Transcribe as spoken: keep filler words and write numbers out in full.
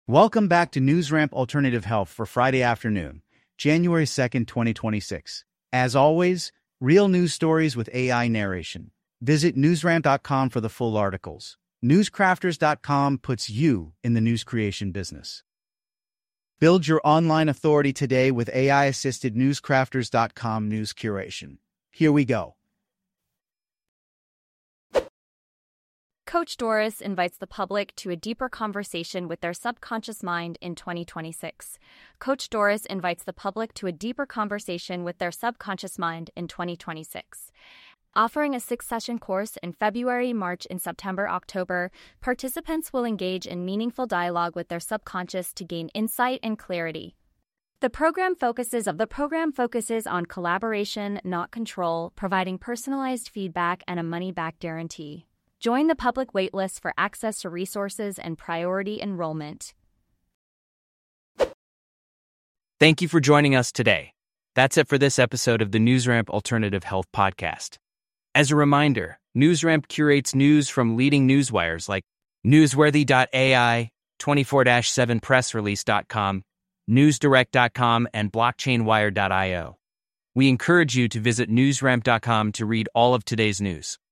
Welcome back to NewsRamp Alternative Health for Friday afternoon, January second, twenty twenty-six. As always, real news stories with A I narration. Visit newsramp dot com for the full articles. newscrafters dot com puts you in the news creation business. Build your online authority today with A I-assisted newscrafters dot com news curation. Here we go. Coach Doris invites the public to a deeper conversation with their subconscious mind in twenty twenty-six. Coach Doris invites the public to a deeper conversation with their subconscious mind in twenty twenty-six. Offering a six-session course in February, March, and September, October, participants will engage in meaningful dialogue with their subconscious to gain insight and clarity. The program focuses of the program focuses on collaboration, not control, providing personalized feedback and a money-back guarantee. Join the public waitlist for access to resources and priority enrollment. Thank you for joining us today. That's it for this episode of the NewsRamp Alternative Health Podcast. As a reminder, NewsRamp curates news from leading newswires like newsworthy dot A I, twenty-four seven press release dot com, newsdirect dot com, and blockchain wire dot io. We encourage you to visit newsramp dot com to read all of today's news.